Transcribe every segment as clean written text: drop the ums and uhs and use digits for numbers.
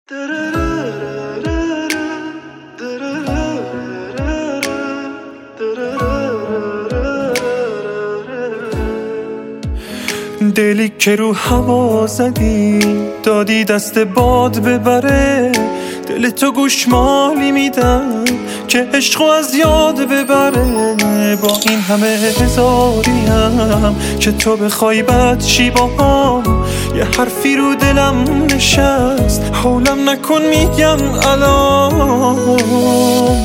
دلی که رو هوا زدی دادی دست باد ببره، دل تو گوشمالی میدم که عشقو از یاد ببره. با این همه هزاریم که تو بخوای بد چی باهام، یه حرفی رو دلم نشست حولم نکن میگم الان.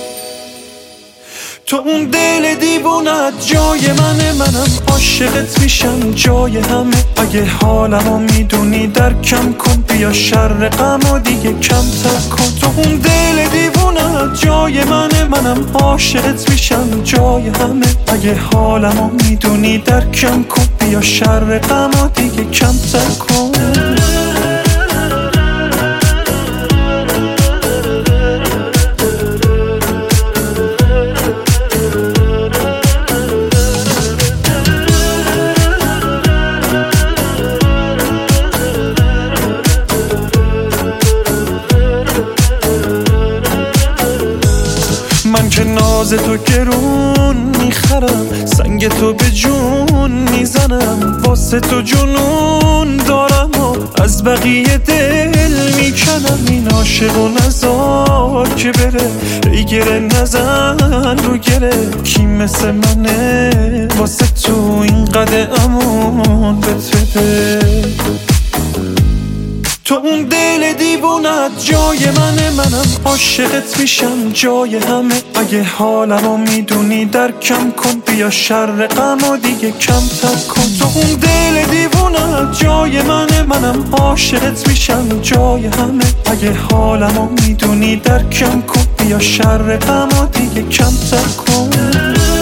تو اون دل دیوونت جای منم عاشقت میشم جای همه. اگه حالمو میدونی درکم کن، بیا شر غمو دیگه کمتر کن. تو اون دل دیوونت جای منم عاشقت میشم جای همه. اگه حالمو میدونی درکم کن، بیا شر غمو دیگه کمتر کن. من که ناز تو گرون میخرم، سنگ تو به جون میزنم، واسه تو جنون دارم و از بقیه دل میکنم. این عاشق و نزار که بره، ای گره نزن رو گره. کی مثل منه واسه تو این قدر امون بده. تو اون دل دیوونت جای منم عاشقت میشم جای همه. اگه حالمو میدونی درکم کن، بیا شر غمو دیگه کمتر کن. تو اون دل دیوونت جای منم عاشقت میشم جای همه. اگه حالمو میدونی درکم کن، بیا شر غمو دیگه کمتر کن.